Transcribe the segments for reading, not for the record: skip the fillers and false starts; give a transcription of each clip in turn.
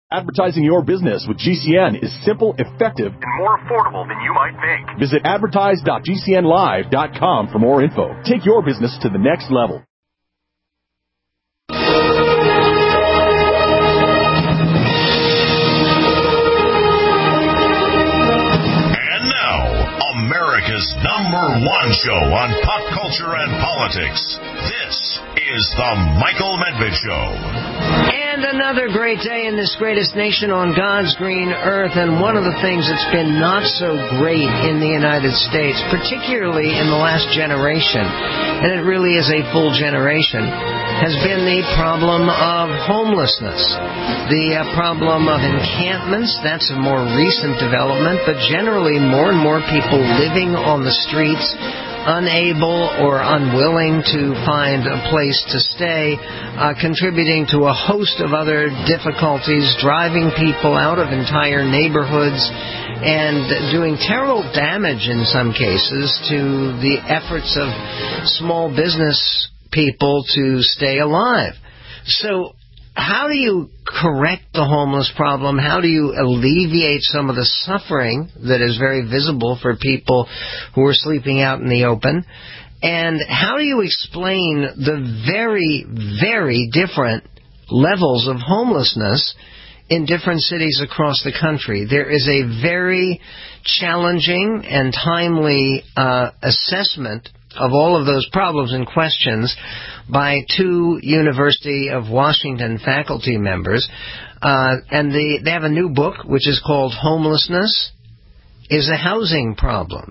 Advertising your business with GCN is simple, effective, and more affordable than you might think. Visit advertise.gcnlive.com for more info. Take your business to the next level. And now, America's #1 show on pop culture and politics. This is the Michael Medved Show. And another great day in this greatest nation on God's green earth. And one of the things that's been not so great in the United States, particularly in the last generation, and it really is a full generation, has been the problem of homelessness. The problem of encampments, that's a more recent development, but generally more and more people living on the streets, unable or unwilling to find a place to stay, contributing to a host of other difficulties, driving people out of entire neighborhoods, and doing terrible damage in some cases to the efforts of small business people to stay alive. So how do you correct the homeless problem? How do you alleviate some of the suffering that is very visible for people who are sleeping out in the open? And how do you explain the very, very different levels of homelessness in different cities across the country? There is a very challenging and timely assessment of all of those problems and questions by two University of Washington faculty members. And they have a new book which is called Homelessness is a Housing Problem.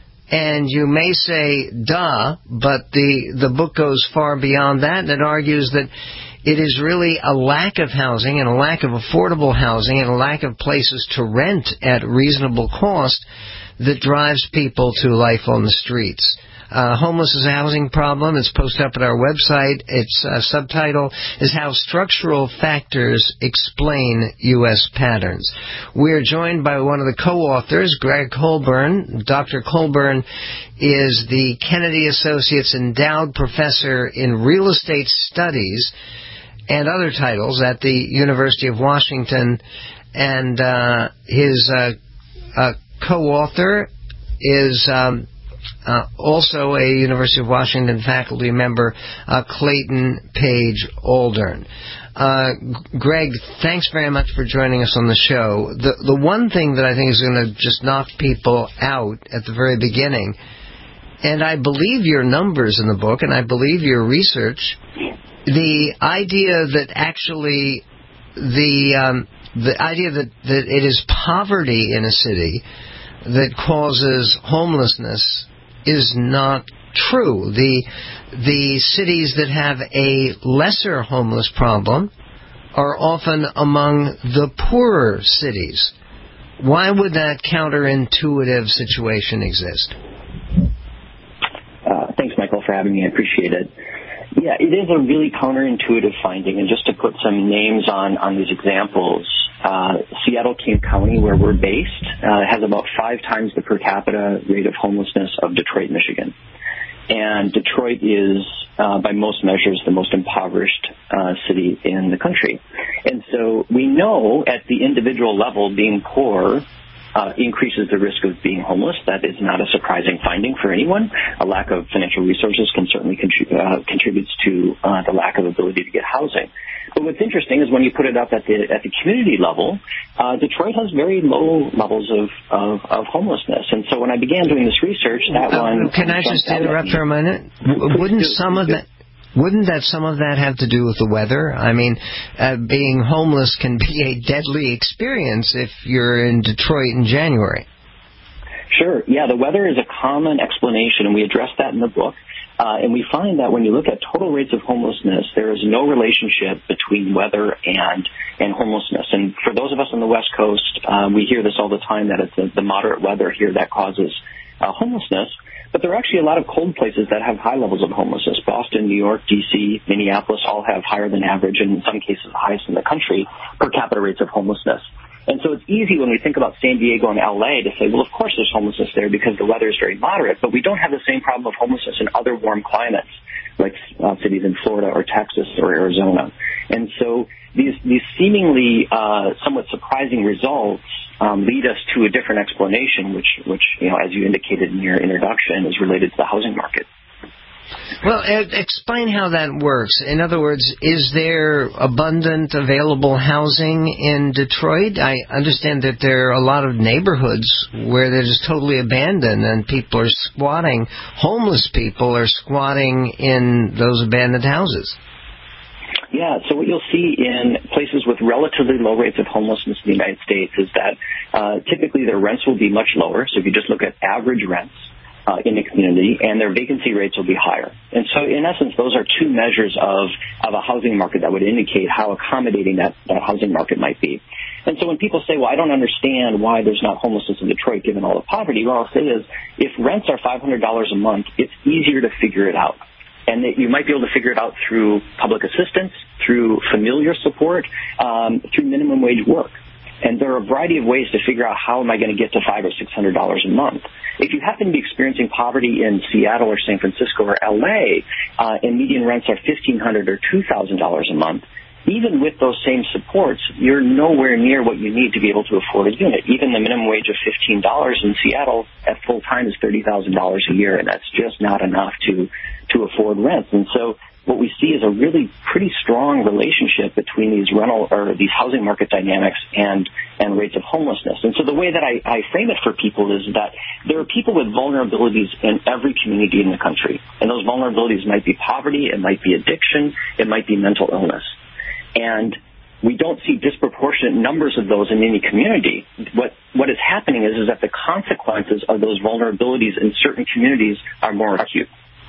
And you may say, duh, but the book goes far beyond that, and it argues that it is really a lack of housing and a lack of affordable housing and a lack of places to rent at reasonable cost that drives people to life on the streets. Homeless is a housing problem. It's posted up at our website. Its subtitle is How Structural Factors Explain U.S. Patterns. We're joined by one of the co-authors, Greg Colburn. Dr. Colburn is the Kennedy Associates Endowed Professor in Real Estate Studies and other titles at the University of Washington. And his co-author is also a University of Washington faculty member, Clayton Page Aldern. Greg, thanks very much for joining us on the show. The one thing that I think is going to just knock people out at the very beginning, and I believe your numbers in the book, and I believe your research, the idea that actually the idea that it is poverty in a city that causes homelessness is not true. The cities that have a lesser homeless problem are often among the poorer cities. Why would that counterintuitive situation exist? Thanks, Michael, for having me. I appreciate it. Yeah, it is a really counterintuitive finding. And just to put some names on these examples, Seattle-King County, where we're based, has about 5 times the per capita rate of homelessness of Detroit, Michigan. And Detroit is, by most measures, the most impoverished city in the country. And so we know at the individual level, being poor increases the risk of being homeless. That is not a surprising finding for anyone. A lack of financial resources can certainly contributes to the lack of ability to get housing. But what's interesting is when you put it up at the community level, Detroit has very low levels of homelessness. And so when I began doing this research, that one... Can I just interrupt for a minute? Wouldn't some of that have to do with the weather? I mean, being homeless can be a deadly experience if you're in Detroit in January. Sure. Yeah, the weather is a common explanation, and we address that in the book. And we find that when you look at total rates of homelessness, there is no relationship between weather and homelessness. And for those of us on the West Coast, we hear this all the time, that it's the moderate weather here that causes homelessness. But there are actually a lot of cold places that have high levels of homelessness. Boston, New York, D.C., Minneapolis all have higher than average, and in some cases the highest in the country, per capita rates of homelessness. And so it's easy when we think about San Diego and LA to say, well, of course there's homelessness there because the weather is very moderate, but we don't have the same problem of homelessness in other warm climates like cities in Florida or Texas or Arizona. And so these seemingly somewhat surprising results lead us to a different explanation, which as you indicated in your introduction, is related to the housing market. Well, explain how that works. In other words, is there abundant available housing in Detroit? I understand that there are a lot of neighborhoods where they're just totally abandoned and people are squatting. Homeless people are squatting in those abandoned houses. Yeah, so what you'll see in places with relatively low rates of homelessness in the United States is that typically their rents will be much lower. So if you just look at average rents in the community, and their vacancy rates will be higher. And so in essence, those are two measures of a housing market that would indicate how accommodating that housing market might be. And so when people say, well, I don't understand why there's not homelessness in Detroit given all the poverty, what I'll say is if rents are $500 a month, it's easier to figure it out. And that you might be able to figure it out through public assistance, through familiar support, through minimum wage work. And there are a variety of ways to figure out how am I going to get to $500 or $600 a month. If you happen to be experiencing poverty in Seattle or San Francisco or LA, and median rents are $1,500 or $2,000 a month, even with those same supports, you're nowhere near what you need to be able to afford a unit. Even the minimum wage of $15 in Seattle at full time is $30,000 a year, and that's just not enough to afford rent. And so what we see is a really pretty strong relationship between these these housing market dynamics and rates of homelessness. And so the way that I frame it for people is that there are people with vulnerabilities in every community in the country. And those vulnerabilities might be poverty, it might be addiction, it might be mental illness. And we don't see disproportionate numbers of those in any community. What is happening is that the consequences of those vulnerabilities in certain communities are more acute.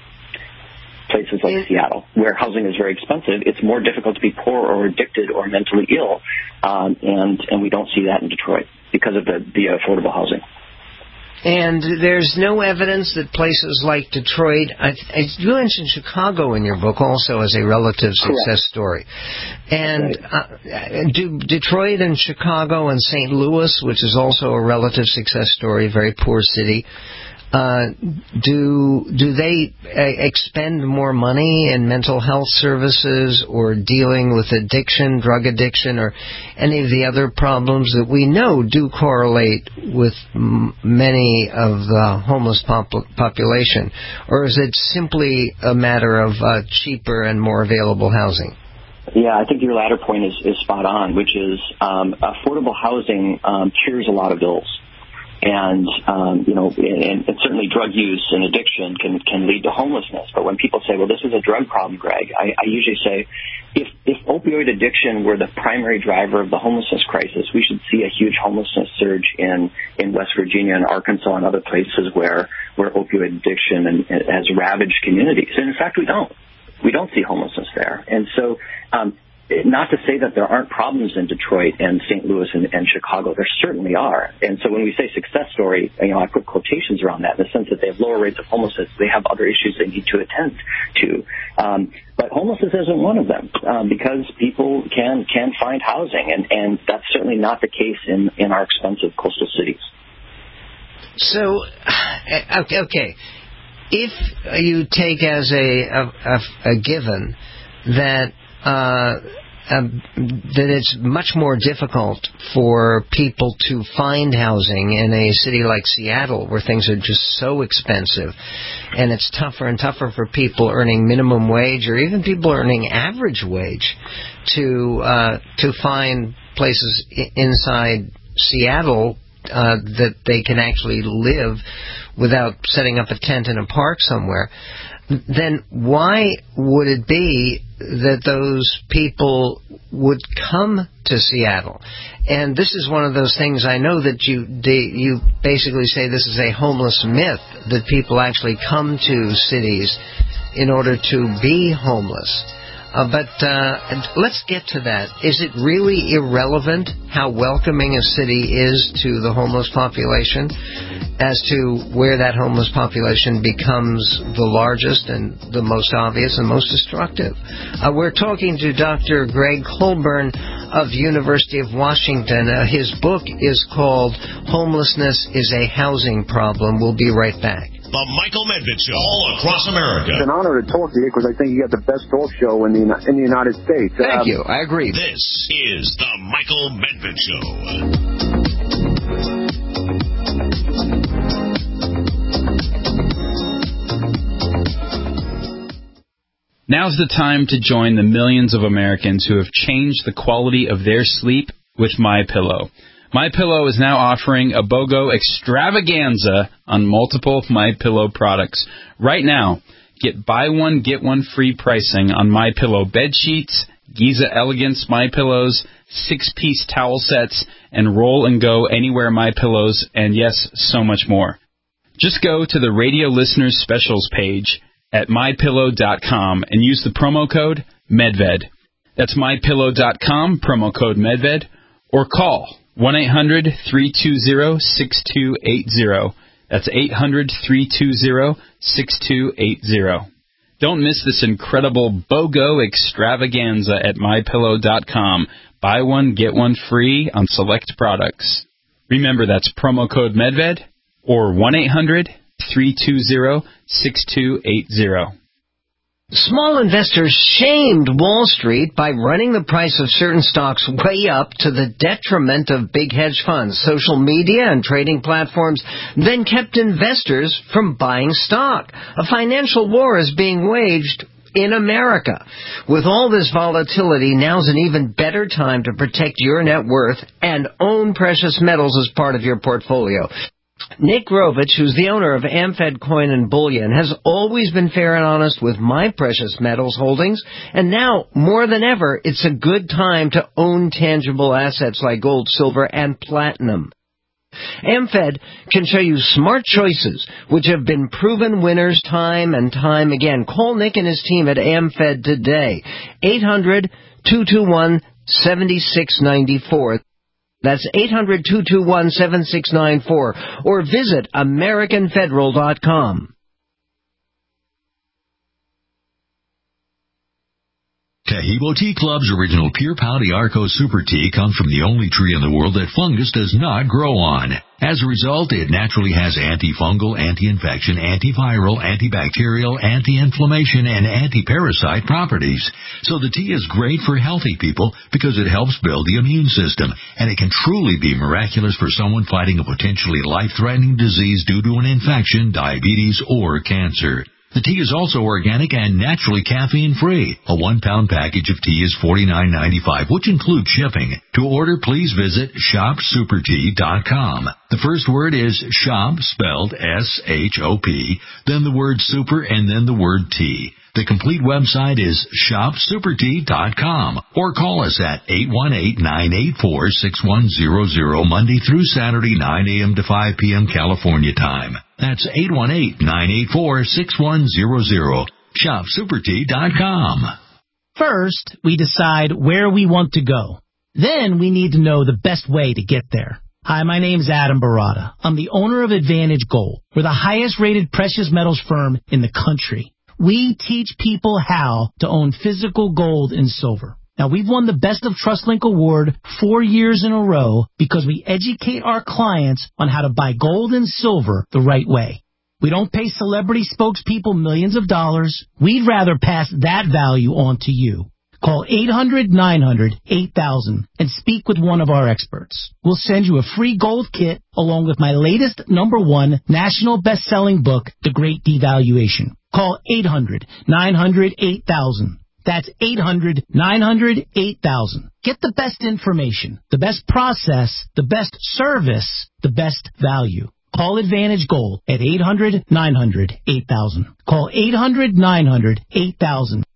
Places like Seattle, where housing is very expensive, it's more difficult to be poor or addicted or mentally ill, and we don't see that in Detroit because of the affordable housing. And there's no evidence that places like Detroit, you mentioned Chicago in your book also as a relative success story. And do Detroit and Chicago and St. Louis, which is also a relative success story, very poor city, do they expend more money in mental health services or dealing with addiction, drug addiction, or any of the other problems that we know do correlate with many of the homeless population? Or is it simply a matter of cheaper and more available housing? Yeah, I think your latter point is spot on, which is affordable housing cures a lot of bills. And, and certainly drug use and addiction can lead to homelessness. But when people say, well, this is a drug problem, Greg, I usually say, if opioid addiction were the primary driver of the homelessness crisis, we should see a huge homelessness surge in West Virginia and Arkansas and other places where opioid addiction has ravaged communities. And in fact, we don't. We don't see homelessness there. And so, not to say that there aren't problems in Detroit and St. Louis and Chicago. There certainly are. And so when we say success story, I put quotations around that in the sense that they have lower rates of homelessness. They have other issues they need to attend to. But homelessness isn't one of them because people can find housing. And that's certainly not the case in our expensive coastal cities. So, okay. If you take as a given that it's much more difficult for people to find housing in a city like Seattle where things are just so expensive, and it's tougher and tougher for people earning minimum wage or even people earning average wage to find places inside Seattle that they can actually live without setting up a tent in a park somewhere, then why would it be that those people would come to Seattle? And this is one of those things I know that you basically say this is a homeless myth, that people actually come to cities in order to be homeless. But let's get to that. Is it really irrelevant how welcoming a city is to the homeless population as to where that homeless population becomes the largest and the most obvious and most destructive? We're talking to Dr. Greg Colburn of University of Washington. His book is called Homelessness is a Housing Problem. We'll be right back. The Michael Medved Show, all across America. It's an honor to talk to you because I think you got the best talk show in the United States. Thank you. I agree. This is the Michael Medved Show. Now's the time to join the millions of Americans who have changed the quality of their sleep with MyPillow. MyPillow is now offering a BOGO extravaganza on multiple MyPillow products. Right now, get buy one, get one free pricing on MyPillow bed sheets, Giza Elegance MyPillows, 6-piece towel sets, and Roll and Go Anywhere MyPillows, and yes, so much more. Just go to the Radio Listeners Specials page at MyPillow.com and use the promo code MEDVED. That's MyPillow.com, promo code MEDVED, or call 1-800-320-6280. That's 800-320-6280. Don't miss this incredible BOGO extravaganza at MyPillow.com. Buy one, get one free on select products. Remember, that's promo code MEDVED or 1-800-320-6280. Small investors shamed Wall Street by running the price of certain stocks way up to the detriment of big hedge funds. Social media and trading platforms then kept investors from buying stock. A financial war is being waged in America. With all this volatility, now's an even better time to protect your net worth and own precious metals as part of your portfolio. Nick Rovich, who's the owner of Amfed Coin and Bullion, has always been fair and honest with my precious metals holdings, and now, more than ever, it's a good time to own tangible assets like gold, silver, and platinum. Amfed can show you smart choices, which have been proven winners time and time again. Call Nick and his team at Amfed today. 800-221-7694. That's 800-221-7694, or visit AmericanFederal.com. Tahibo Tea Club's original Pure Pau d'Arco Super Tea comes from the only tree in the world that fungus does not grow on. As a result, it naturally has antifungal, anti-infection, antiviral, antibacterial, anti-inflammation, and anti-parasite properties. So the tea is great for healthy people because it helps build the immune system, and it can truly be miraculous for someone fighting a potentially life-threatening disease due to an infection, diabetes, or cancer. The tea is also organic and naturally caffeine-free. A 1-pound package of tea is $49.95, which includes shipping. To order, please visit shopsupertea.com. The first word is shop, spelled S-H-O-P, then the word super, and then the word tea. The complete website is shopsupertea.com, or call us at 818-984-6100, Monday through Saturday, 9 a.m. to 5 p.m. California time. That's 818-984-6100. ShopSuperTea.com. First, we decide where we want to go. Then we need to know the best way to get there. Hi, my name's Adam Barada. I'm the owner of Advantage Gold. We're the highest-rated precious metals firm in the country. We teach people how to own physical gold and silver. Now, we've won the Best of TrustLink Award 4 years in a row because we educate our clients on how to buy gold and silver the right way. We don't pay celebrity spokespeople millions of dollars. We'd rather pass that value on to you. Call 800-900-8000 and speak with one of our experts. We'll send you a free gold kit along with my latest #1 national best-selling book, The Great Devaluation. Call 800-900-8000. That's 800-900-8000. Get the best information, the best process, the best service, the best value. Call Advantage Gold at 800-900-8000. Call 800-900-8000.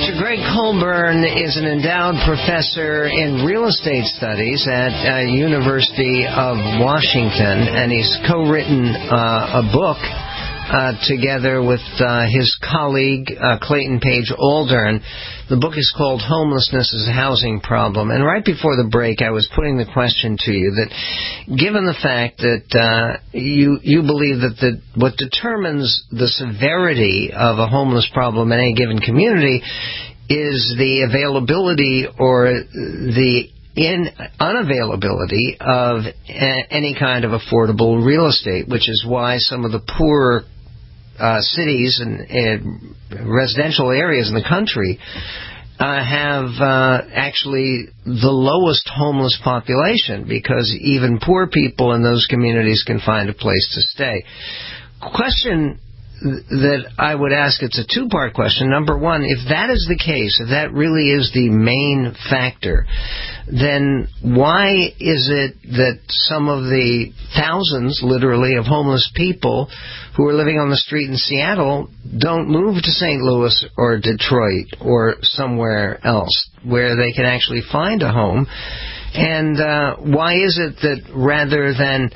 Dr. Greg Colburn is an endowed professor in real estate studies at University of Washington, and he's co-written a book together with his colleague Clayton Page Aldern. The book is called Homelessness as a Housing Problem. And right before the break, I was putting the question to you that, given the fact that you believe that what determines the severity of a homeless problem in any given community is the availability or the unavailability of any kind of affordable real estate, which is why some of the poorer cities and residential areas in the country have actually the lowest homeless population, because even poor people in those communities can find a place to stay. Question that I would ask, it's a two-part question. Number one, if that is the case, if that really is the main factor, then why is it that some of the thousands, literally, of homeless people who are living on the street in Seattle don't move to St. Louis or Detroit or somewhere else where they can actually find a home? And why is it that rather than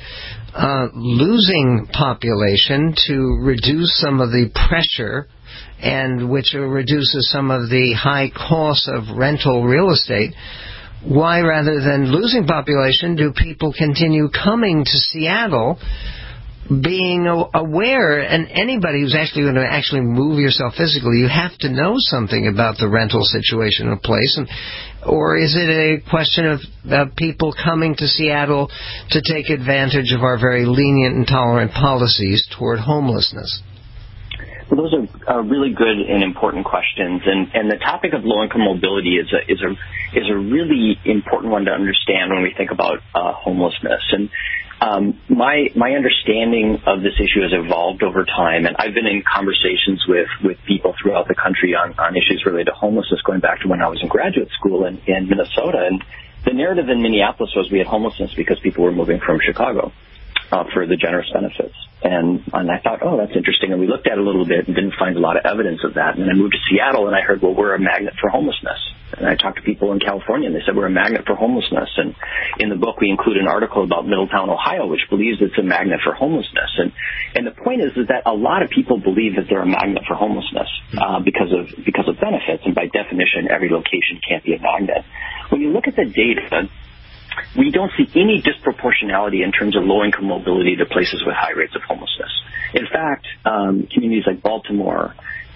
losing population to reduce some of the pressure, and which reduces some of the high costs of rental real estate, why rather than losing population do people continue coming to Seattle, being aware? And anybody who's actually going to actually move yourself physically, you have to know something about the rental situation of a place. Or is it a question of people coming to Seattle to take advantage of our very lenient and tolerant policies toward homelessness? Well, those are really good and important questions, and the topic of low-income mobility is a really important one to understand when we think about homelessness. And my understanding of this issue has evolved over time, and I've been in conversations with people throughout the country on issues related to homelessness going back to when I was in graduate school in Minnesota. And the narrative in Minneapolis was we had homelessness because people were moving from Chicago for the generous benefits. And I thought, oh, that's interesting. And we looked at it a little bit and didn't find a lot of evidence of that. And then I moved to Seattle, and I heard, well, we're a magnet for homelessness. And I talked to people in California, and they said we're a magnet for homelessness. And in the book, we include an article about Middletown, Ohio, which believes it's a magnet for homelessness. And the point is that a lot of people believe that they're a magnet for homelessness because of benefits. And by definition, every location can't be a magnet. When you look at the data, we don't see any disproportionality in terms of low-income mobility to places with high rates of homelessness. In fact, communities like Baltimore,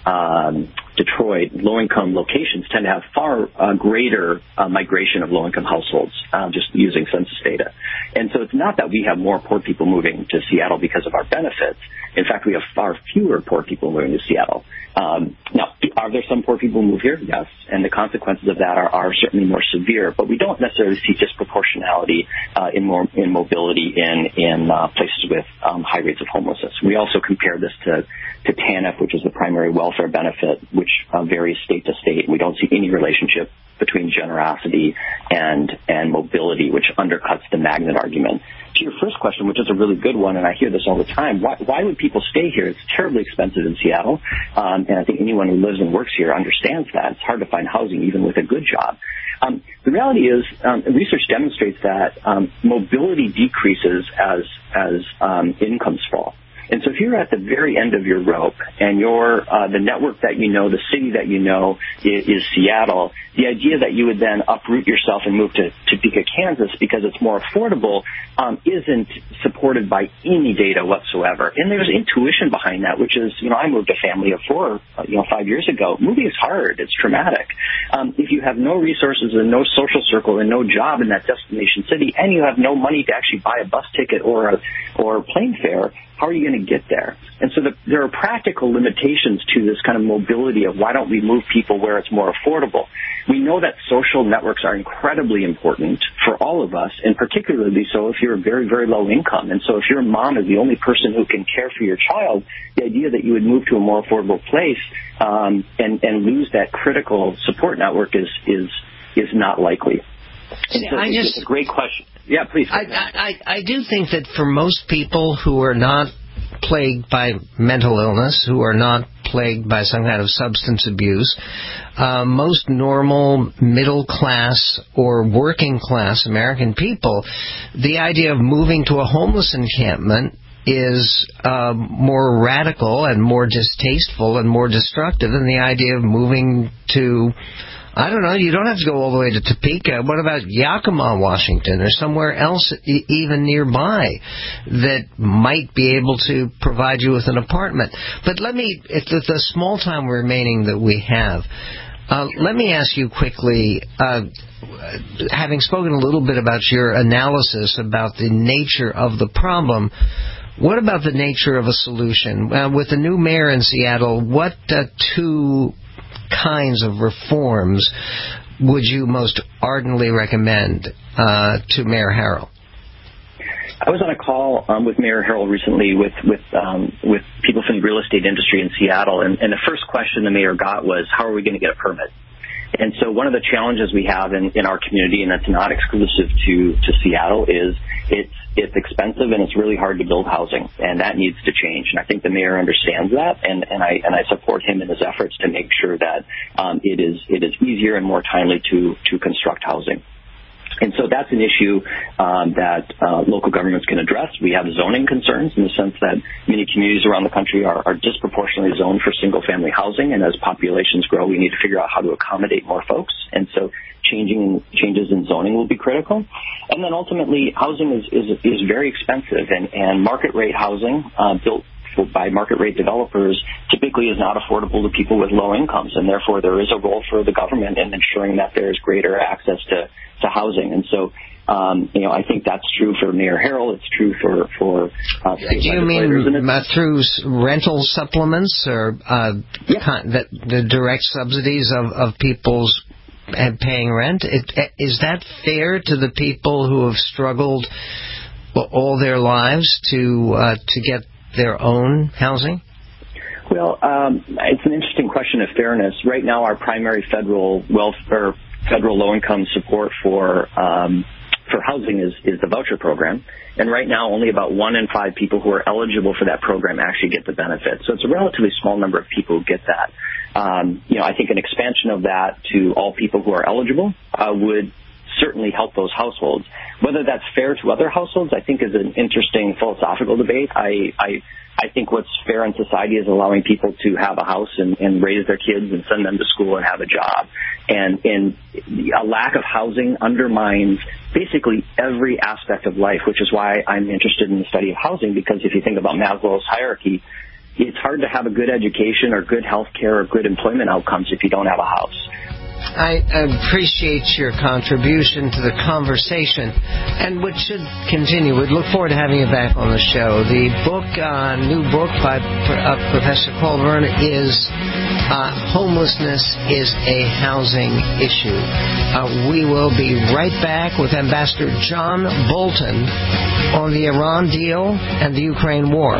Detroit, low-income locations tend to have far greater migration of low-income households, just using census data. And so it's not that we have more poor people moving to Seattle because of our benefits. In fact, we have far fewer poor people moving to Seattle. Now, are there some poor people who move here? Yes. And the consequences of that are certainly more severe. But we don't necessarily see disproportionality in mobility in places with high rates of homelessness. We also compare this to TANF, which is the primary welfare benefit, which varies state to state. We don't see any relationship between generosity and mobility, which undercuts the magnet argument. To your first question, which is a really good one, and I hear this all the time, why would people stay here? It's terribly expensive in Seattle, and I think anyone who lives and works here understands that. It's hard to find housing even with a good job. The reality is, research demonstrates that mobility decreases as incomes fall. And so if you're at the very end of your rope and the network that you know, the city that you know is Seattle, the idea that you would then uproot yourself and move to Topeka, Kansas because it's more affordable isn't supported by any data whatsoever. And there's intuition behind that, which is, I moved a family of 4, 5 years ago. Moving is hard. It's traumatic. If you have no resources and no social circle and no job in that destination city, and you have no money to actually buy a bus ticket or a plane fare, how are you going to get there? And so there are practical limitations to this kind of mobility of why don't we move people where it's more affordable. We know that social networks are incredibly important for all of us, and particularly so if you're very, very low income. And so if your mom is the only person who can care for your child, the idea that you would move to a more affordable place and lose that critical support network is not likely. And so it's a great question. Yeah, please. I do think that for most people who are not plagued by mental illness, who are not plagued by some kind of substance abuse. Most normal middle class or working class American people, the idea of moving to a homeless encampment is more radical and more distasteful and more destructive than the idea of moving to, I don't know, you don't have to go all the way to Topeka. What about Yakima, Washington, or somewhere else even nearby that might be able to provide you with an apartment? But let me, if the small time remaining that we have, let me ask you quickly, having spoken a little bit about your analysis about the nature of the problem, what about the nature of a solution? With the new mayor in Seattle, what two kinds of reforms would you most ardently recommend to Mayor Harrell? I was on a call with Mayor Harrell recently with people from the real estate industry in Seattle, and the first question the mayor got was, how are we going to get a permit? And so one of the challenges we have in our community, and that's not exclusive to Seattle, is it's expensive and it's really hard to build housing, and that needs to change. And I think the mayor understands that, and I support him in his efforts to make sure that it is easier and more timely to construct housing. And so that's an issue that local governments can address. We have zoning concerns in the sense that many communities around the country are disproportionately zoned for single-family housing, and as populations grow, we need to figure out how to accommodate more folks. And so changes in zoning will be critical. And then ultimately, housing is very expensive, and market-rate housing built by market-rate developers typically is not affordable to people with low incomes, and therefore there is a role for the government in ensuring that there is greater access to housing. And so, I think that's true for Mayor Harrell. It's true for do you mean through rental supplements or the direct subsidies of people's paying rent? Is that fair to the people who have struggled all their lives to get their own housing? Well, it's an interesting question of fairness. Right now, our primary federal low-income support for housing is the voucher program, and right now only about 1 in 5 people who are eligible for that program actually get the benefit. So it's a relatively small number of people who get that. I think an expansion of that to all people who are eligible would certainly help those households. Whether that's fair to other households, I think, is an interesting philosophical debate. I think what's fair in society is allowing people to have a house and raise their kids and send them to school and have a job. And a lack of housing undermines basically every aspect of life, which is why I'm interested in the study of housing, because if you think about Maslow's hierarchy, it's hard to have a good education or good health care or good employment outcomes if you don't have a house. I appreciate your contribution to the conversation, and which should continue. We'd look forward to having you back on the show. The book, new book by Professor Paul Verne is Homelessness is a Housing Issue. We will be right back with Ambassador John Bolton on the Iran deal and the Ukraine war.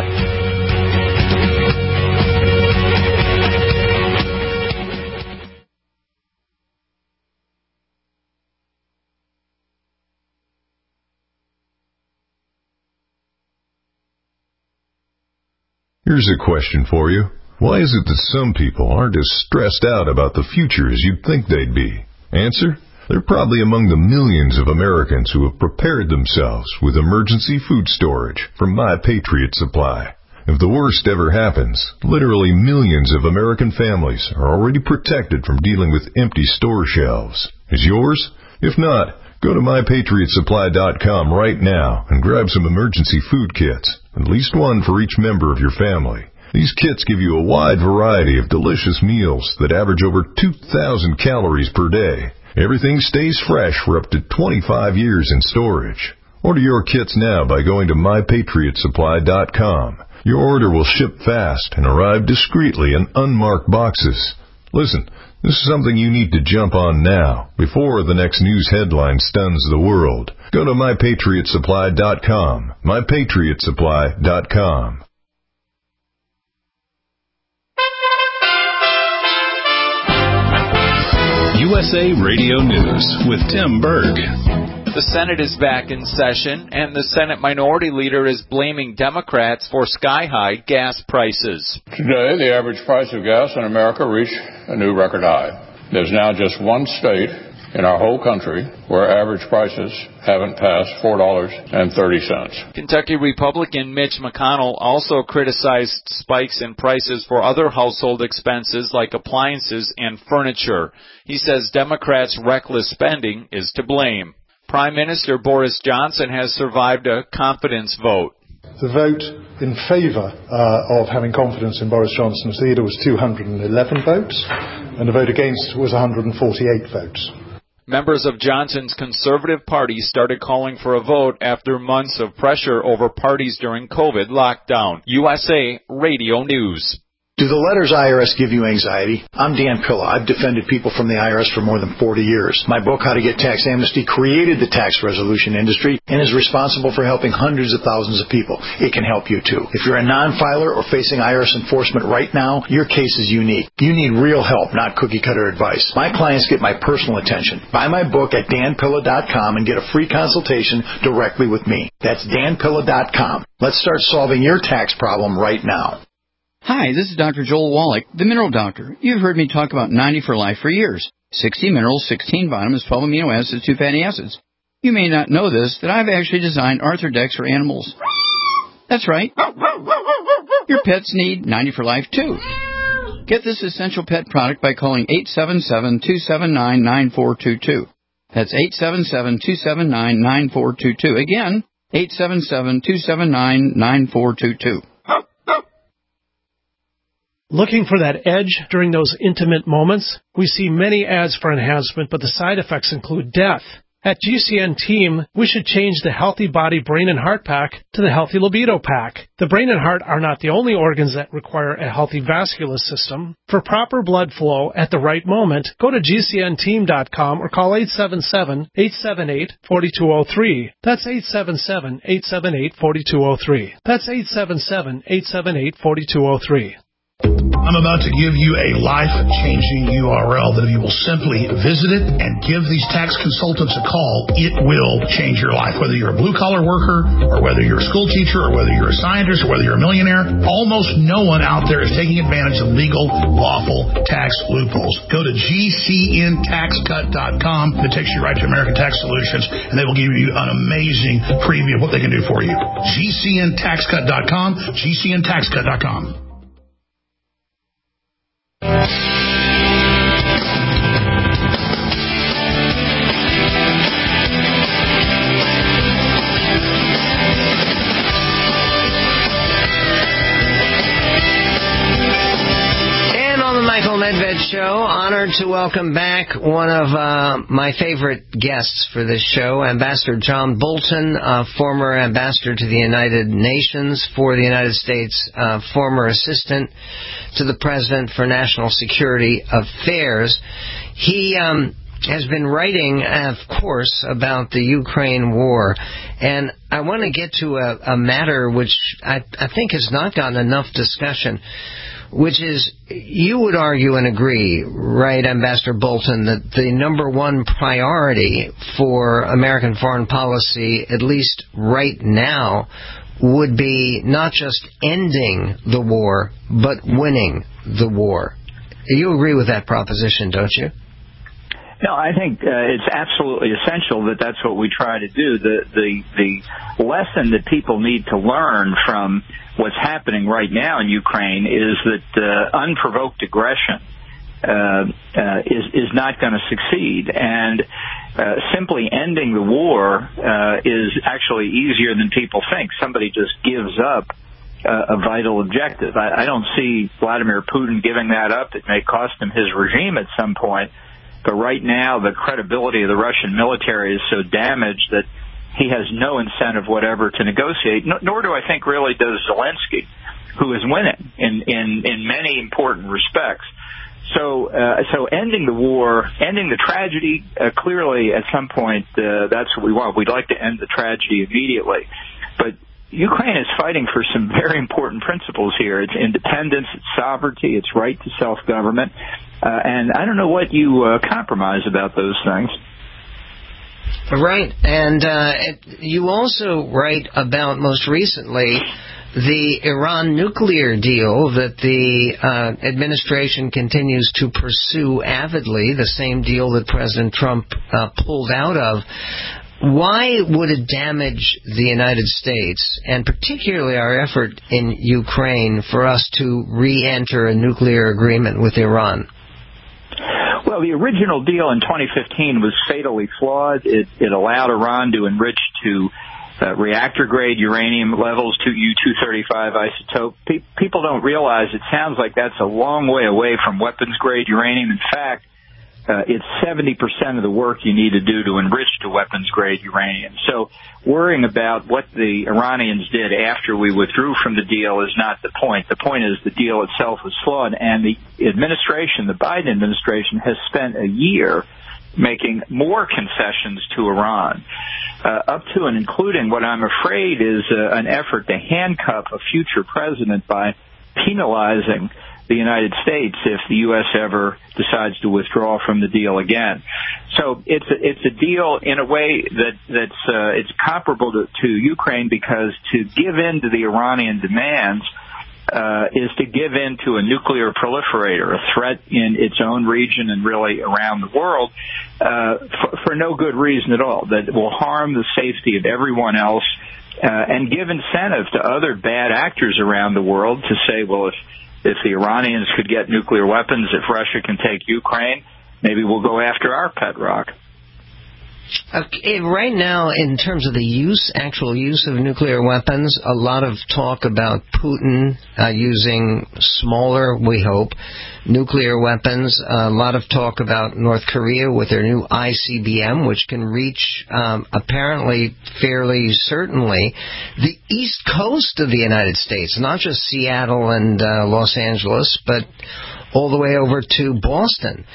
Here's a question for you. Why is it that some people aren't as stressed out about the future as you'd think they'd be? Answer: they're probably among the millions of Americans who have prepared themselves with emergency food storage from My Patriot Supply. If the worst ever happens, literally millions of American families are already protected from dealing with empty store shelves. Is yours? If not, go to MyPatriotSupply.com right now and grab some emergency food kits, at least one for each member of your family. These kits give you a wide variety of delicious meals that average over 2,000 calories per day. Everything stays fresh for up to 25 years in storage. Order your kits now by going to MyPatriotSupply.com. Your order will ship fast and arrive discreetly in unmarked boxes. Listen, this is something you need to jump on now, before the next news headline stuns the world. Go to MyPatriotSupply.com. MyPatriotSupply.com. USA Radio News with Tim Berg. The Senate is back in session, and the Senate Minority Leader is blaming Democrats for sky-high gas prices. Today, the average price of gas in America reached a new record high. There's now just one state in our whole country where average prices haven't passed $4.30. Kentucky Republican Mitch McConnell also criticized spikes in prices for other household expenses like appliances and furniture. He says Democrats' reckless spending is to blame. Prime Minister Boris Johnson has survived a confidence vote. The vote in favour of having confidence in Boris Johnson as leader was 211 votes, and the vote against was 148 votes. Members of Johnson's Conservative Party started calling for a vote after months of pressure over parties during COVID lockdown. USA Radio News. Do the letters IRS give you anxiety? I'm Dan Pilla. I've defended people from the IRS for more than 40 years. My book, How to Get Tax Amnesty, created the tax resolution industry and is responsible for helping hundreds of thousands of people. It can help you, too. If you're a non-filer or facing IRS enforcement right now, your case is unique. You need real help, not cookie-cutter advice. My clients get my personal attention. Buy my book at danpilla.com and get a free consultation directly with me. That's danpilla.com. Let's start solving your tax problem right now. Hi, this is Dr. Joel Wallach, the Mineral Doctor. You've heard me talk about 90 for Life for years. 60 minerals, 16 vitamins, 12 amino acids, 2 fatty acids. You may not know this, that I've actually designed Arthrodex for animals. That's right. Your pets need 90 for Life, too. Get this essential pet product by calling 877-279-9422. That's 877-279-9422. Again, 877-279-9422. Looking for that edge during those intimate moments? We see many ads for enhancement, but the side effects include death. At GCN Team, we should change the Healthy Body Brain and Heart Pack to the Healthy Libido Pack. The brain and heart are not the only organs that require a healthy vascular system. For proper blood flow at the right moment, go to GCNteam.com or call 877-878-4203. That's 877-878-4203. That's 877-878-4203. I'm about to give you a life-changing URL that if you will simply visit it and give these tax consultants a call, it will change your life. Whether you're a blue-collar worker or whether you're a school teacher or whether you're a scientist or whether you're a millionaire, almost no one out there is taking advantage of legal, lawful tax loopholes. Go to GCNTaxCut.com. It takes you right to American Tax Solutions, and they will give you an amazing preview of what they can do for you. GCNTaxCut.com, GCNTaxCut.com. Michael Medved Show. Honored to welcome back one of my favorite guests for this show, Ambassador John Bolton, former ambassador to the United Nations for the United States, former assistant to the President for National Security Affairs. He has been writing, of course, about the Ukraine war. And I want to get to a matter which I think has not gotten enough discussion, which is, you would argue and agree, right, Ambassador Bolton, that the number one priority for American foreign policy, at least right now, would be not just ending the war, but winning the war. You agree with that proposition, don't you? No, I think it's absolutely essential that that's what we try to do. The lesson that people need to learn from what's happening right now in Ukraine is that unprovoked aggression is not going to succeed, and simply ending the war is actually easier than people think. Somebody just gives up a vital objective. I don't see Vladimir Putin giving that up. It may cost him his regime at some point. But right now, the credibility of the Russian military is so damaged that he has no incentive whatever to negotiate, nor do I think really does Zelensky, who is winning in many important respects. So ending the war, ending the tragedy, clearly at some point, that's what we want. We'd like to end the tragedy immediately. But Ukraine is fighting for some very important principles here. It's independence, it's sovereignty, it's right to self-government. And I don't know what you compromise about those things. Right, and you also write about, most recently, the Iran nuclear deal that the administration continues to pursue avidly, the same deal that President Trump pulled out of. Why would it damage the United States, and particularly our effort in Ukraine, for us to re-enter a nuclear agreement with Iran? Well, the original deal in 2015 was fatally flawed. It allowed Iran to enrich to reactor-grade uranium levels to U-235 isotope. People don't realize it sounds like that's a long way away from weapons-grade uranium. In fact, it's 70% of the work you need to do to enrich to weapons-grade uranium. So worrying about what the Iranians did after we withdrew from the deal is not the point. The point is the deal itself was flawed, and the administration, the Biden administration, has spent a year making more concessions to Iran, up to and including what I'm afraid is an effort to handcuff a future president by penalizing the United States if the U.S. ever decides to withdraw from the deal again. So it's a deal in a way that's it's comparable to Ukraine, because to give in to the Iranian demands is to give in to a nuclear proliferator, a threat in its own region and really around the world, for no good reason at all, that will harm the safety of everyone else and give incentive to other bad actors around the world to say, well, if the Iranians could get nuclear weapons, if Russia can take Ukraine, maybe we'll go after our pet rock. Okay, right now, in terms of the actual use of nuclear weapons, a lot of talk about Putin using smaller, we hope, nuclear weapons. A lot of talk about North Korea with their new ICBM, which can reach, apparently, fairly certainly, the east coast of the United States, not just Seattle and Los Angeles, but all the way over to Boston.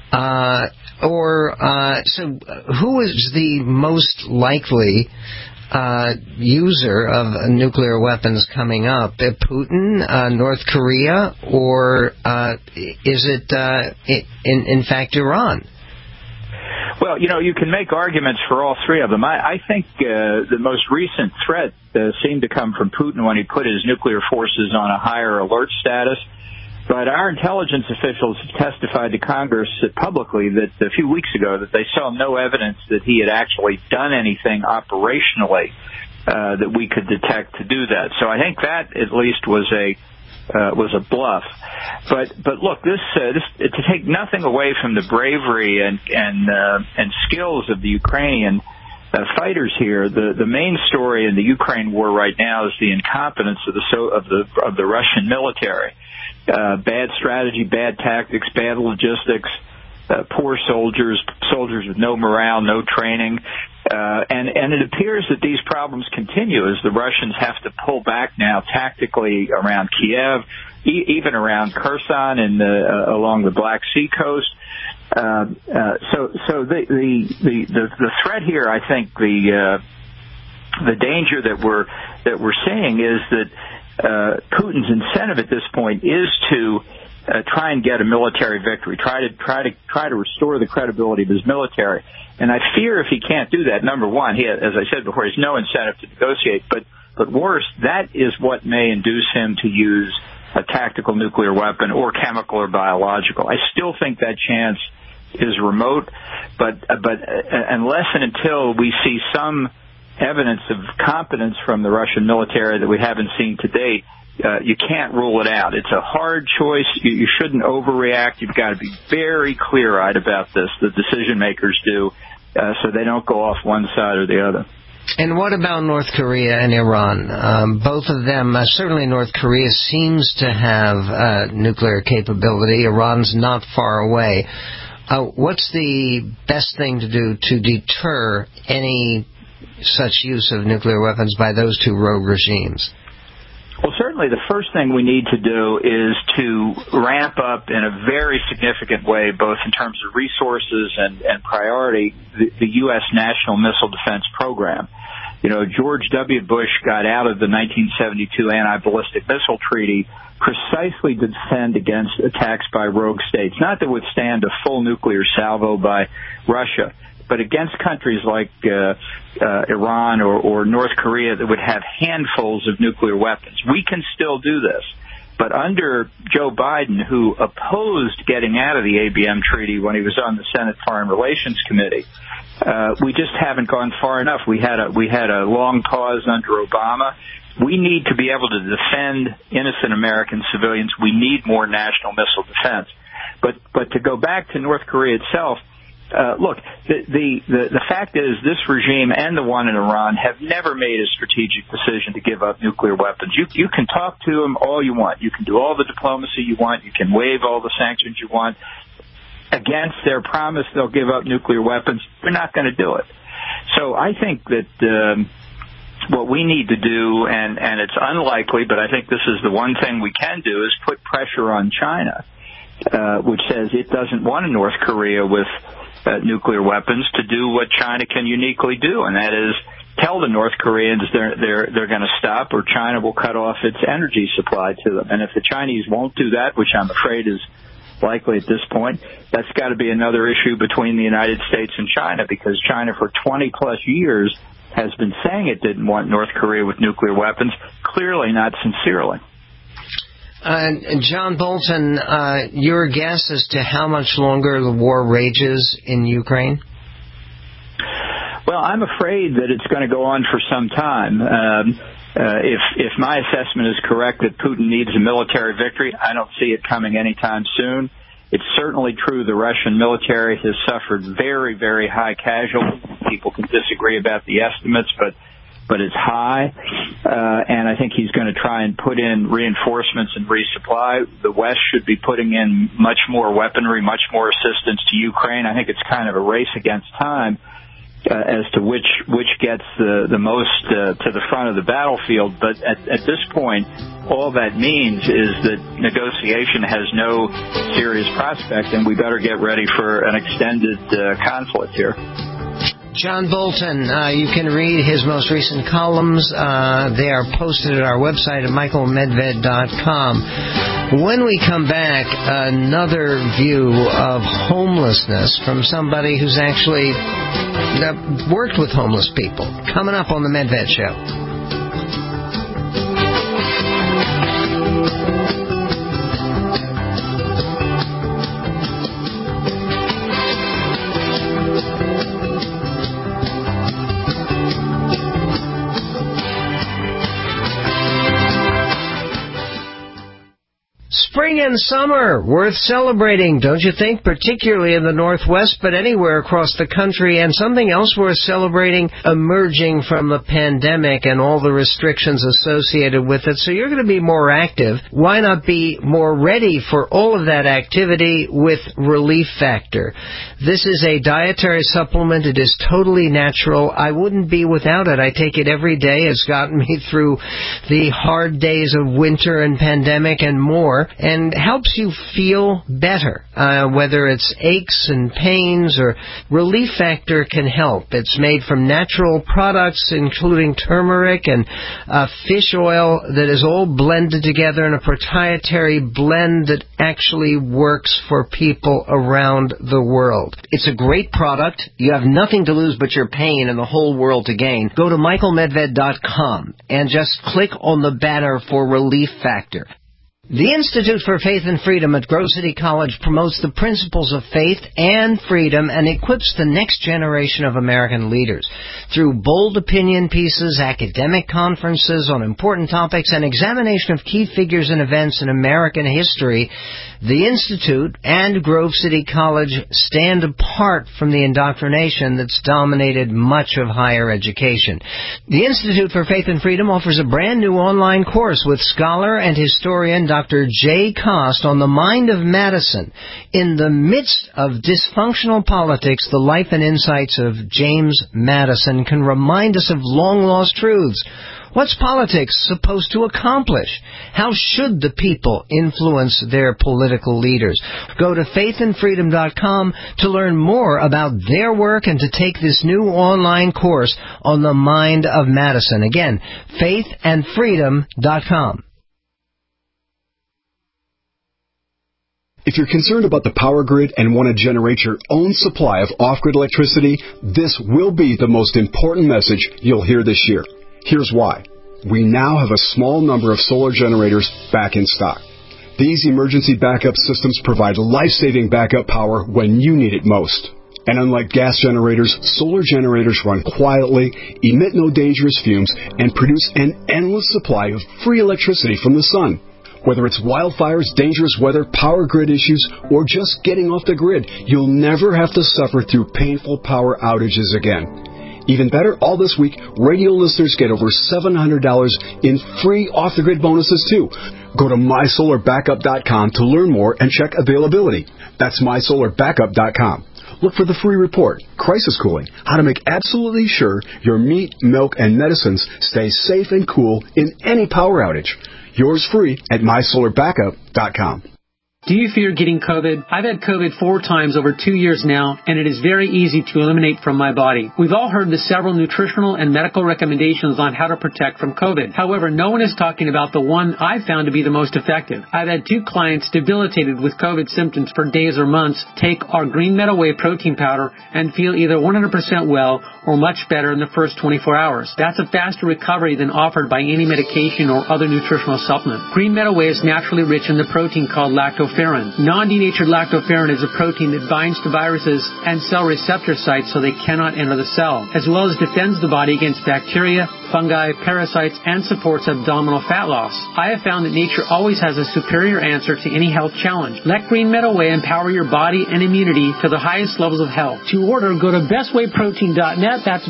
So who is the most likely user of nuclear weapons coming up? Putin, North Korea, or is it, in fact, Iran? Well, you can make arguments for all three of them. I think the most recent threat seemed to come from Putin when he put his nuclear forces on a higher alert status. But our intelligence officials have testified to Congress publicly that a few weeks ago that they saw no evidence that he had actually done anything operationally that we could detect to do that. So I think that at least was a bluff. But look, this to take nothing away from the bravery and skills of the Ukrainian fighters here. The main story in the Ukraine war right now is the incompetence of the Russian military. Bad strategy, bad tactics, bad logistics, poor soldiers with no morale, no training. And it appears that these problems continue as the Russians have to pull back now tactically around Kiev, even around Kherson and along the Black Sea coast. So the threat here, I think the danger that we're seeing is that Putin's incentive at this point is to try and get a military victory, try to restore the credibility of his military. And I fear if he can't do that, number one, he, as I said before, he has no incentive to negotiate. But worse, that is what may induce him to use a tactical nuclear weapon or chemical or biological. I still think that chance is remote, but unless and until we see some evidence of competence from the Russian military that we haven't seen to date, you can't rule it out. It's a hard choice. You shouldn't overreact. You've got to be very clear-eyed about this, the decision makers do, so they don't go off one side or the other. And what about North Korea and Iran? Both of them, certainly North Korea seems to have nuclear capability. Iran's not far away. What's the best thing to do to deter any such use of nuclear weapons by those two rogue regimes? Well, certainly the first thing we need to do is to ramp up in a very significant way, both in terms of resources and priority, the U.S. National Missile Defense Program. George W. Bush got out of the 1972 anti-ballistic missile treaty precisely to defend against attacks by rogue states, not to withstand a full nuclear salvo by Russia, but against countries like Iran or North Korea that would have handfuls of nuclear weapons. We can still do this. But under Joe Biden, who opposed getting out of the ABM treaty when he was on the Senate Foreign Relations Committee, we just haven't gone far enough. We had a long pause under Obama. We need to be able to defend innocent American civilians. We need more national missile defense. But to go back to North Korea itself, look, the fact is this regime and the one in Iran have never made a strategic decision to give up nuclear weapons. You can talk to them all you want. You can do all the diplomacy you want. You can waive all the sanctions you want. Against their promise they'll give up nuclear weapons, they're not going to do it. So I think that what we need to do, and it's unlikely, but I think this is the one thing we can do, is put pressure on China, which says it doesn't want a North Korea with nuclear weapons, to do what China can uniquely do, and that is tell the North Koreans they're going to stop, or China will cut off its energy supply to them. And if the Chinese won't do that, which I'm afraid is likely at this point, that's got to be another issue between the United States and China, because China for 20-plus years has been saying it didn't want North Korea with nuclear weapons, clearly not sincerely. John Bolton, your guess as to how much longer the war rages in Ukraine? Well, I'm afraid that it's going to go on for some time. If my assessment is correct that Putin needs a military victory, I don't see it coming anytime soon. It's certainly true the Russian military has suffered very, very high casualties. People can disagree about the estimates, but it's high. And I think he's going to try and put in reinforcements and resupply. The West should be putting in much more weaponry, much more assistance to Ukraine. I think it's kind of a race against time as to which gets the most to the front of the battlefield. But at this point, all that means is that negotiation has no serious prospect, and we better get ready for an extended conflict here. John Bolton, you can read his most recent columns. They are posted at our website at michaelmedved.com. When we come back, another view of homelessness from somebody who's actually worked with homeless people. Coming up on the Medved Show. Spring and summer, worth celebrating, don't you think? Particularly in the Northwest, but anywhere across the country. And something else worth celebrating, emerging from the pandemic and all the restrictions associated with it. So you're going to be more active. Why not be more ready for all of that activity with Relief Factor? This is a dietary supplement. It is totally natural. I wouldn't be without it. I take it every day. It's gotten me through the hard days of winter and pandemic and more, and helps you feel better, whether it's aches and pains or Relief Factor can help. It's made from natural products, including turmeric and fish oil that is all blended together in a proprietary blend that actually works for people around the world. It's a great product. You have nothing to lose but your pain and the whole world to gain. Go to michaelmedved.com and just click on the banner for Relief Factor. The Institute for Faith and Freedom at Grove City College promotes the principles of faith and freedom and equips the next generation of American leaders. Through bold opinion pieces, academic conferences on important topics, and examination of key figures and events in American history, the Institute and Grove City College stand apart from the indoctrination that's dominated much of higher education. The Institute for Faith and Freedom offers a brand new online course with scholar and historian Dr. Jay Cost on the mind of Madison. In the midst of dysfunctional politics, the life and insights of James Madison can remind us of long-lost truths. What's politics supposed to accomplish? How should the people influence their political leaders? Go to faithandfreedom.com to learn more about their work and to take this new online course on the mind of Madison. Again, faithandfreedom.com. If you're concerned about the power grid and want to generate your own supply of off-grid electricity, this will be the most important message you'll hear this year. Here's why. We now have a small number of solar generators back in stock. These emergency backup systems provide life-saving backup power when you need it most. And unlike gas generators, solar generators run quietly, emit no dangerous fumes, and produce an endless supply of free electricity from the sun. Whether it's wildfires, dangerous weather, power grid issues, or just getting off the grid, you'll never have to suffer through painful power outages again. Even better, all this week, radio listeners get over $700 in free off-the-grid bonuses, too. Go to mysolarbackup.com to learn more and check availability. That's mysolarbackup.com. Look for the free report, Crisis Cooling, how to make absolutely sure your meat, milk, and medicines stay safe and cool in any power outage. Yours free at mysolarbackup.com. Do you fear getting COVID? I've had COVID 4 times over 2 years now, and it is very easy to eliminate from my body. We've all heard the several nutritional and medical recommendations on how to protect from COVID. However, no one is talking about the one I've found to be the most effective. I've had 2 clients debilitated with COVID symptoms for days or months take our Green Meadow Whey protein powder and feel either 100% well or much better in the first 24 hours. That's a faster recovery than offered by any medication or other nutritional supplement. Green Meadow Whey is naturally rich in the protein called lactoferrin. Non-denatured lactoferrin is a protein that binds to viruses and cell receptor sites so they cannot enter the cell, as well as defends the body against bacteria, fungi, parasites, and supports abdominal fat loss. I have found that nature always has a superior answer to any health challenge. Let Green Meadow Whey empower your body and immunity to the highest levels of health. To order, go to bestwayprotein.net. That's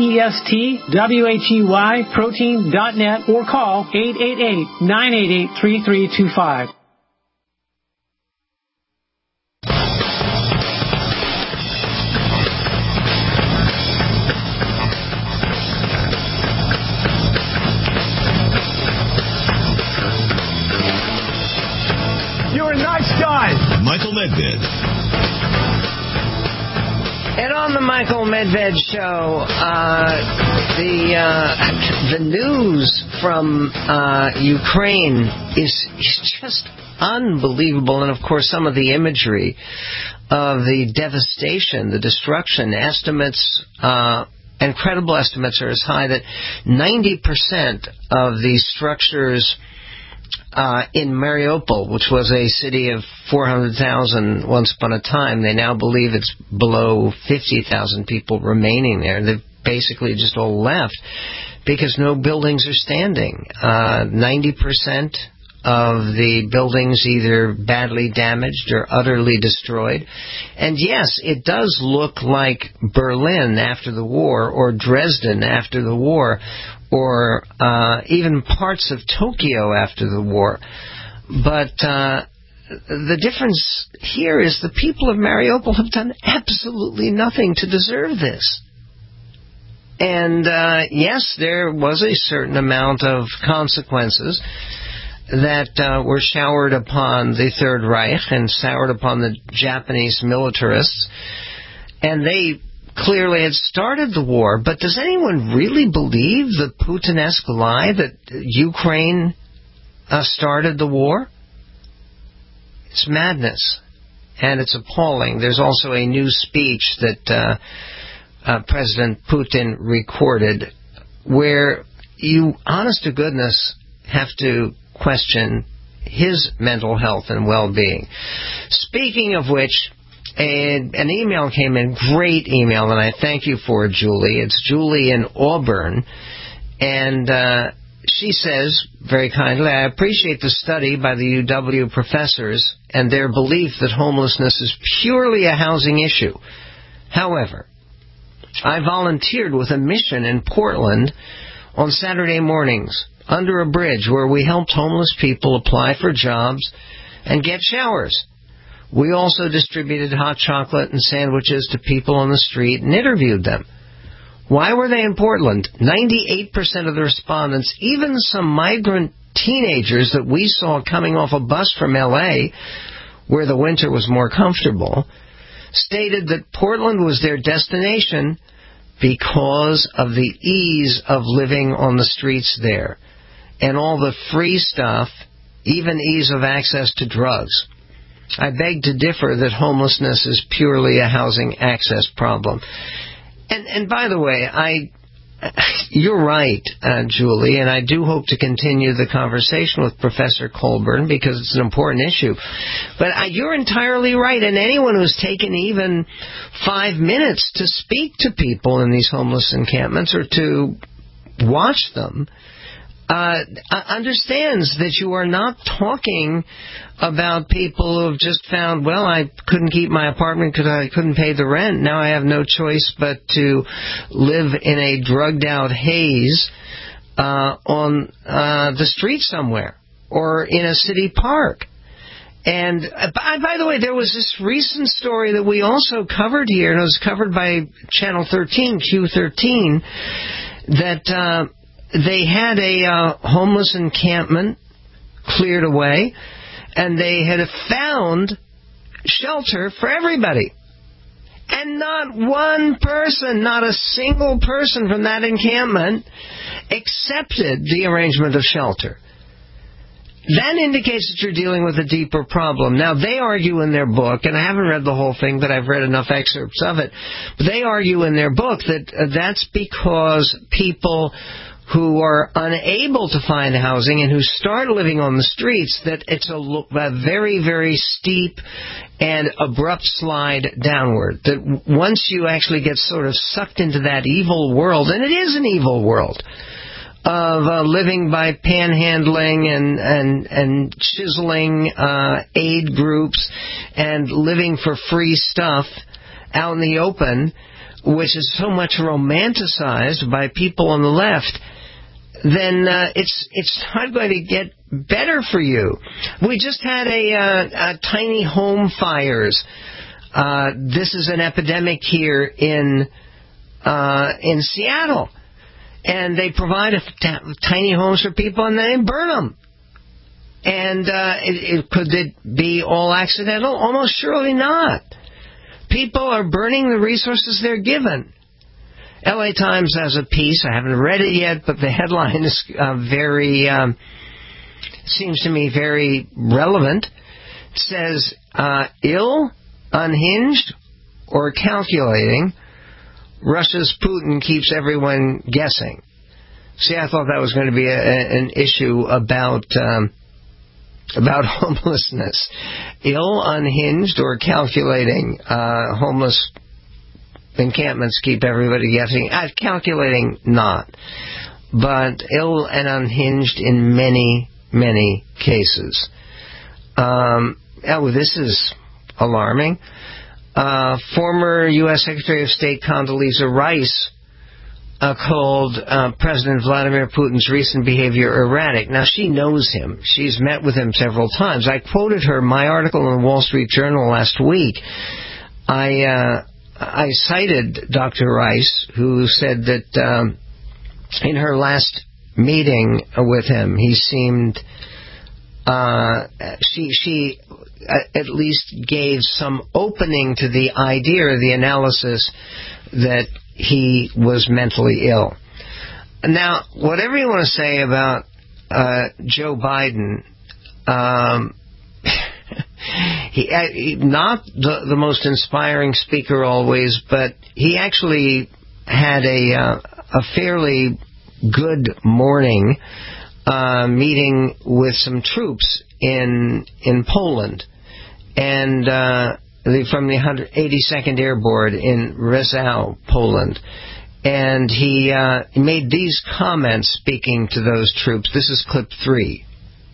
BESTWHEY protein.net or call 888-988-3325. Michael Medved. And on the Michael Medved Show, the news from Ukraine is just unbelievable. And, of course, some of the imagery of the devastation, the destruction, incredible estimates are as high that 90% of these structures in Mariupol, which was a city of 400,000 once upon a time, they now believe it's below 50,000 people remaining there. They've basically just all left because no buildings are standing. 90% of the buildings either badly damaged or utterly destroyed. And yes, it does look like Berlin after the war or Dresden after the war, or even parts of Tokyo after the war. But the difference here is the people of Mariupol have done absolutely nothing to deserve this. And yes, there was a certain amount of consequences that were showered upon the Third Reich and showered upon the Japanese militarists. And they clearly had started the war, but does anyone really believe the Putin-esque lie that Ukraine started the war? It's madness, and it's appalling. There's also a new speech that President Putin recorded where you, honest to goodness, have to question his mental health and well-being. Speaking of which, an email came in, great email, and I thank you for it, Julie. It's Julie in Auburn, and she says, very kindly, I appreciate the study by the UW professors and their belief that homelessness is purely a housing issue. However, I volunteered with a mission in Portland on Saturday mornings under a bridge where we helped homeless people apply for jobs and get showers. We also distributed hot chocolate and sandwiches to people on the street and interviewed them. Why were they in Portland? 98% of the respondents, even some migrant teenagers that we saw coming off a bus from L.A., where the winter was more comfortable, stated that Portland was their destination because of the ease of living on the streets there and all the free stuff, even ease of access to drugs. I beg to differ that homelessness is purely a housing access problem. And by the way, you're right, Julie, and I do hope to continue the conversation with Professor Colburn because it's an important issue. But you're entirely right, and anyone who's taken even 5 minutes to speak to people in these homeless encampments or to watch them understands that you are not talking about people who have just found, well, I couldn't keep my apartment because I couldn't pay the rent. Now I have no choice but to live in a drugged-out haze on the street somewhere or in a city park. And by the way, there was this recent story that we also covered here, and it was covered by Channel 13, Q13, that they had a homeless encampment cleared away, and they had found shelter for everybody. And not one person, not a single person from that encampment accepted the arrangement of shelter. That indicates that you're dealing with a deeper problem. Now, they argue in their book, and I haven't read the whole thing, but I've read enough excerpts of it, but they argue in their book that that's because people who are unable to find housing and who start living on the streets, that it's a very, very steep and abrupt slide downward. That once you actually get sort of sucked into that evil world, and it is an evil world, of living by panhandling and chiseling aid groups and living for free stuff out in the open, which is so much romanticized by people on the left, then it's not going to get better for you. We just had a tiny home fires. This is an epidemic here in Seattle. And they provide tiny homes for people and they burn them. And could it be all accidental? Almost surely not. People are burning the resources they're given. LA Times has a piece, I haven't read it yet, but the headline is seems to me very relevant. It says, ill, unhinged, or calculating, Russia's Putin keeps everyone guessing. See, I thought that was going to be an issue about homelessness. Ill, unhinged, or calculating, homeless encampments keep everybody guessing. Calculating, not. But ill and unhinged in many, many cases. This is alarming. Former U.S. Secretary of State Condoleezza Rice called President Vladimir Putin's recent behavior erratic. Now, she knows him. She's met with him several times. I quoted her, my article in the Wall Street Journal last week. I cited Dr. Rice, who said that in her last meeting with him, he seemed... She at least gave some opening to the idea or the analysis that he was mentally ill. Now, whatever you want to say about Joe Biden, he not the most inspiring speaker always, but he actually had a fairly good morning meeting with some troops in Poland, and from the 182nd Airborne in Rzeszów, Poland. And he made these comments speaking to those troops. This is clip 3.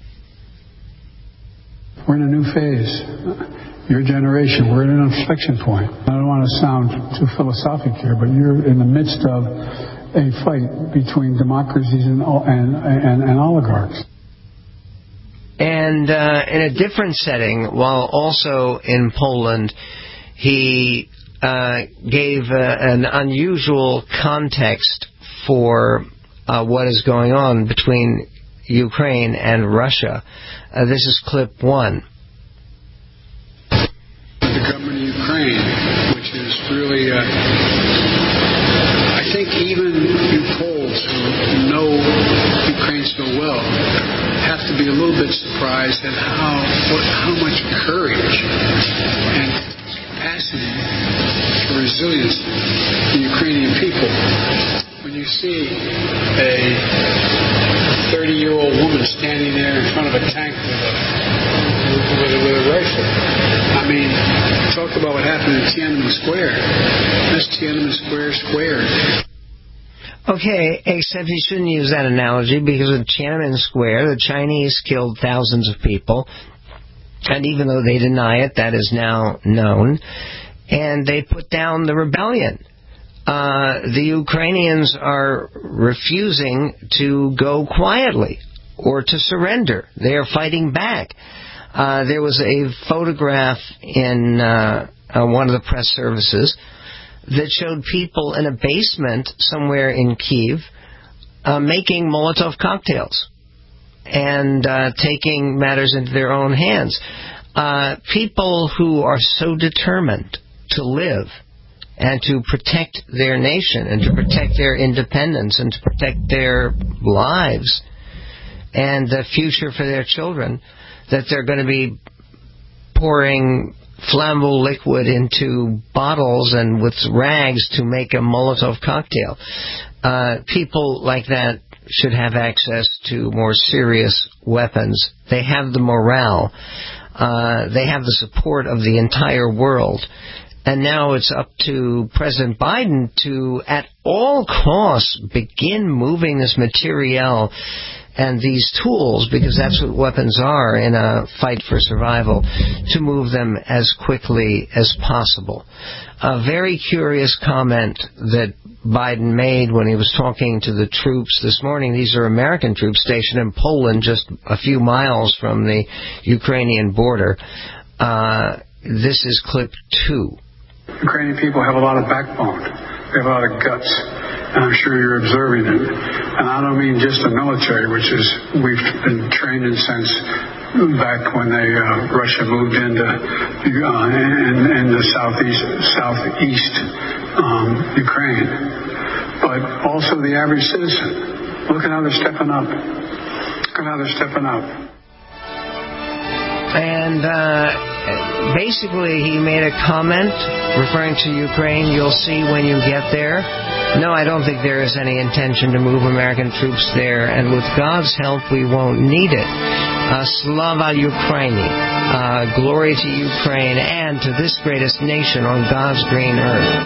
We're in a new phase. Your generation, we're at an inflection point. I don't want to sound too philosophic here, but you're in the midst of a fight between democracies and oligarchs. And in a different setting, while also in Poland, he gave an unusual context for what is going on between Ukraine and Russia. This is clip 1. The government of Ukraine, which is really, I think even you Poles who know Ukraine so well have to be a little bit surprised at how much courage and capacity for resilience the Ukrainian people. When you see a 30-year-old woman standing there in front of a tank with a rifle. I mean, talk about what happened in Tiananmen Square. That's Tiananmen Square squared. Okay, except you shouldn't use that analogy, because in Tiananmen Square, the Chinese killed thousands of people, and even though they deny it, that is now known, and they put down the rebellion. The Ukrainians are refusing to go quietly or to surrender. They are fighting back. There was a photograph in one of the press services that showed people in a basement somewhere in Kyiv making Molotov cocktails and taking matters into their own hands. People who are so determined to live and to protect their nation and to protect their independence and to protect their lives and the future for their children, that they're going to be pouring flammable liquid into bottles and with rags to make a Molotov cocktail. People like that should have access to more serious weapons. They have the morale. They have the support of the entire world. And now it's up to President Biden to, at all costs, begin moving this materiel and these tools, because that's what weapons are in a fight for survival, to move them as quickly as possible. A very curious comment that Biden made when he was talking to the troops this morning. These are American troops stationed in Poland, just a few miles from the Ukrainian border. This is clip 2. Ukrainian people have a lot of backbone. They have a lot of guts. And I'm sure you're observing it. And I don't mean just the military, which is we've been trained in since back when Russia moved into southeast Ukraine, but also the average citizen. Look at how they're stepping up. Look at how they're stepping up. And basically he made a comment referring to Ukraine. You'll see when you get there. No, I don't think there is any intention to move American troops there, and with God's help, we won't need it. Slava Ukraini. Glory to Ukraine and to this greatest nation on God's green earth.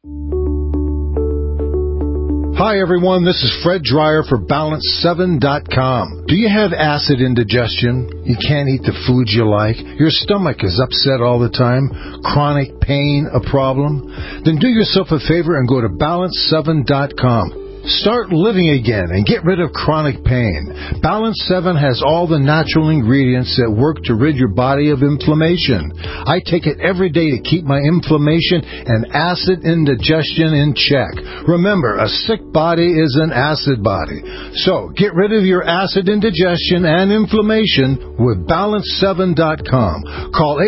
Hi everyone, this is Fred Dreyer for Balance7.com. Do you have acid indigestion? You can't eat the foods you like? Your stomach is upset all the time? Chronic pain a problem? Then do yourself a favor and go to Balance7.com. Start living again and get rid of chronic pain. Balance 7 has all the natural ingredients that work to rid your body of inflammation. I take it every day to keep my inflammation and acid indigestion in check. Remember, a sick body is an acid body. So, get rid of your acid indigestion and inflammation with Balance7.com. Call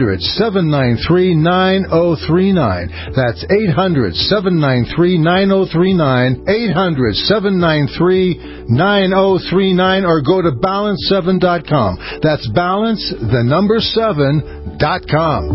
800-793-9039. That's 800-793-9039. 800-793-9039 or go to Balance7.com. That's Balance, the number 7.com.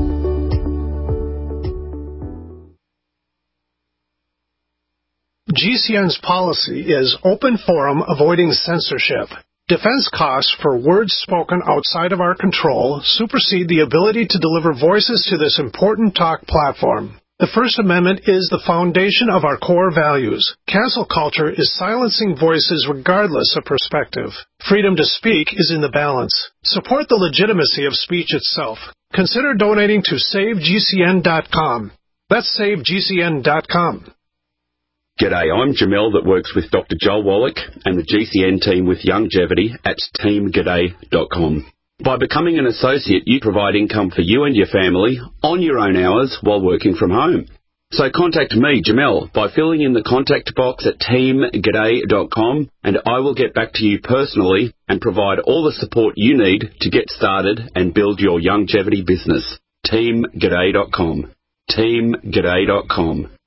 GCN's policy is open forum, avoiding censorship. Defense costs for words spoken outside of our control supersede the ability to deliver voices to this important talk platform. The First Amendment is the foundation of our core values. Cancel culture is silencing voices regardless of perspective. Freedom to speak is in the balance. Support the legitimacy of speech itself. Consider donating to SaveGCN.com. That's SaveGCN.com. G'day, I'm Jamel that works with Dr. Joel Wallach and the GCN team with Longevity at teamg'day.com. By becoming an associate, you provide income for you and your family on your own hours while working from home. So contact me, Jamel, by filling in the contact box at teamg'day.com, and I will get back to you personally and provide all the support you need to get started and build your longevity business. teamg'day.com. teamg'day.com.